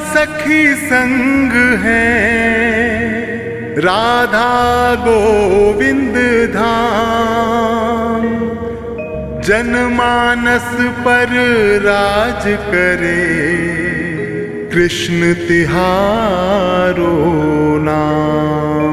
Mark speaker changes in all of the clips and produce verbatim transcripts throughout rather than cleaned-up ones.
Speaker 1: सखी संग है, राधा गोविंद धाम। जनमानस पर राज करे, कृष्ण तिहारो नाम।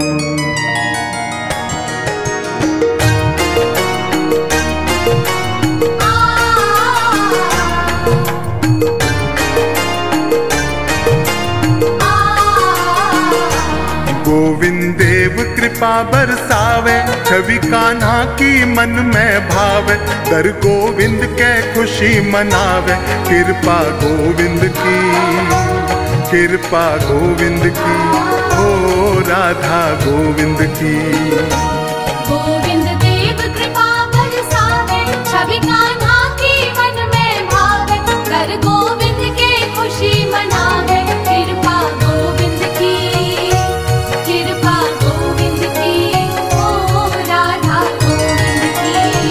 Speaker 1: गोविंद देव कृपा बरसावे, छवि कान्हा की मन में भावे। कर गोविंद के खुशी मनावे, कृपा गोविंद की, कृपा गोविंद की, ओ राधा गोविंद की।
Speaker 2: गोविंद देव कृपा बरसावे, छवि कान्हा की मन में भावे। कर गोविंद के खुशी मनावे, कृपा गोविंद की, कृपा गोविंद की, ओ राधा गोविंद की।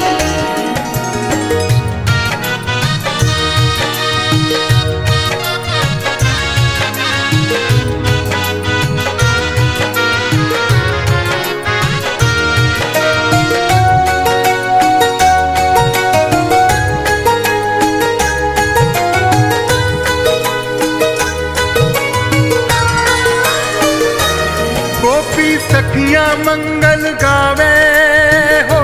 Speaker 1: गोपी सखियां मंगल गावे हो,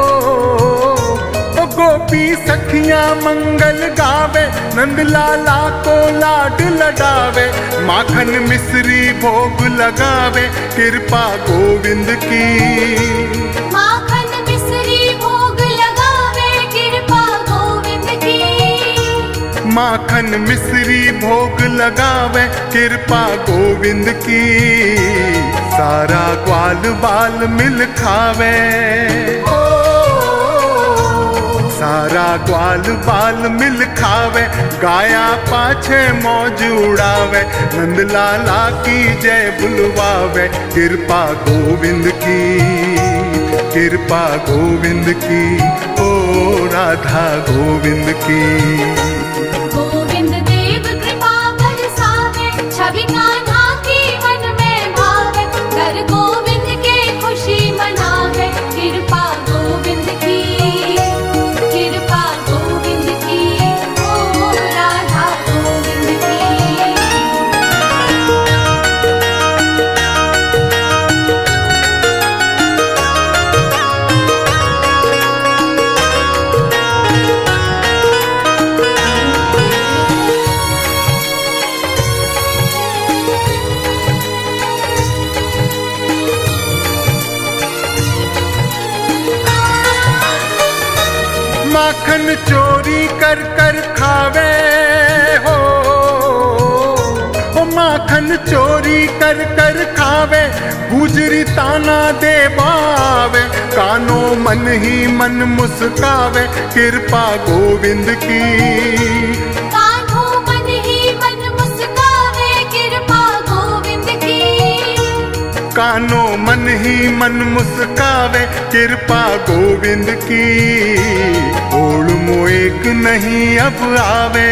Speaker 1: ओ गोपी सखियां मंगल गावे। नंद लाला को लाड लडावे, माखन मिश्री भोग लगावे, कृपा गोविंद की।
Speaker 2: माखन मिश्री भोग लगावे, कृपा गोविंद की।
Speaker 1: माखन मिश्री भोग लगावे, कृपा गोविंद की। सारा ग्वाल बाल मिल खावे, सारा ग्वाल बाल मिल खावे। गाया पाछे मौज उड़ावे, नंद लाला की जय बुलवावे, कृपा गोविंद की, कृपा गोविंद की, ओ राधा गोविंद की।
Speaker 2: गोविंद देव कृपा बरसावे, छवि कान्हा की मन में भावे। कर गोविंद के खुशी मनावे, कृपा गोविंद की, कृपा गोविंद की, ओ राधा गोविंद की।
Speaker 1: माखन चोरी कर कर खावे हो, ओ माखन चोरी कर कर खावे। गुजरी ताना दे बावे, कानो मन ही मन मुस्कावे, कृपा गोविंद की।
Speaker 2: कान्हो मन ही मन मुस्कावे, कृपा गोविंद की।
Speaker 1: कानो मन ही मन मुस्कावे, कृपा गोविंद की। ओड़ मोएक नहीं अब आवे,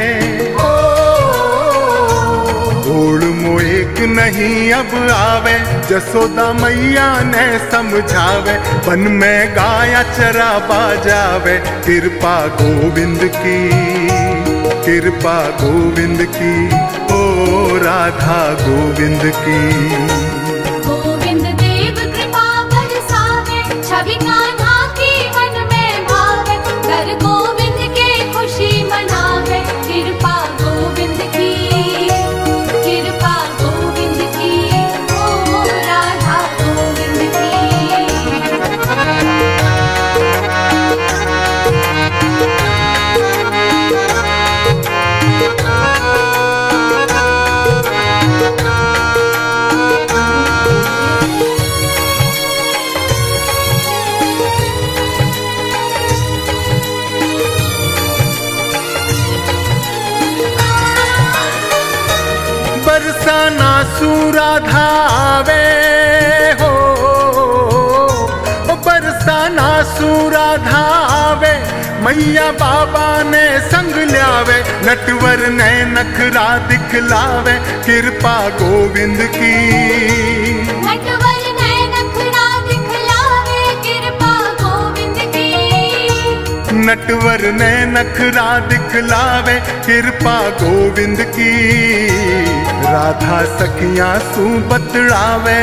Speaker 1: ओड़ मोएक नहीं अब आवे। जसोदा मैया ने समझावे, वन में गाया चरा बाजावे, कृपा गोविंद की, कृपा गोविंद की, ओ राधा गोविंद की।
Speaker 2: गोविंद देव कृपा बरसावे, छवि कान्हा की मन में भावे। कर गोविंद के खुशी मनावे, कृपा गोविंद की, कृपा गोविंद की, ओ राधा गोविंद की।
Speaker 1: बरसाना सुराधा आवे हो, ओ बरसाना सुराधा आवे। मैया बाबा बाबा ने संग ल्यावे, नटवर ने नखरा दिखलावे, कृपा गोविंद की।
Speaker 2: नटवर ने नखरा दिखलावे, कृपा गोविंद की।
Speaker 1: नटवर ने नखरा दिखलावे, कृपा गोविंद की। राधा सखियां सू बतलावे,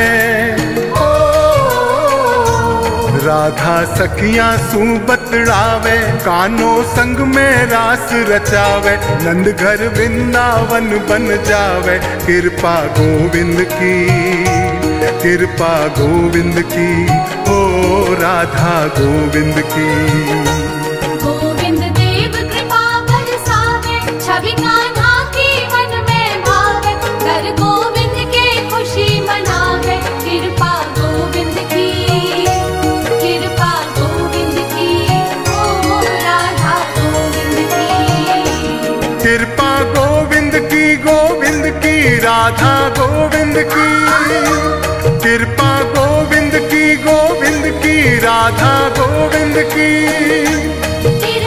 Speaker 1: राधा सखियां सू बतलावे, कानो संग में रास रचावे, नंद घर वृंदावन बन जावे, कृपा गोविंद की, कृपा गोविंद की, ओ राधा गोविंद की।
Speaker 2: गोविंद देव कृपा बरसावे, छवि कान्हा की मन में भावे, कर गोविंद के खुशी मनावे, कृपा गोविंद की, कृपा गोविंद की, ओ राधा गोविंद की।
Speaker 1: कृपा गोविंद की, गोविंद की, राधा गोविंद की। कृपा गोविंद की, गोविंद की, राधा गोविंद की।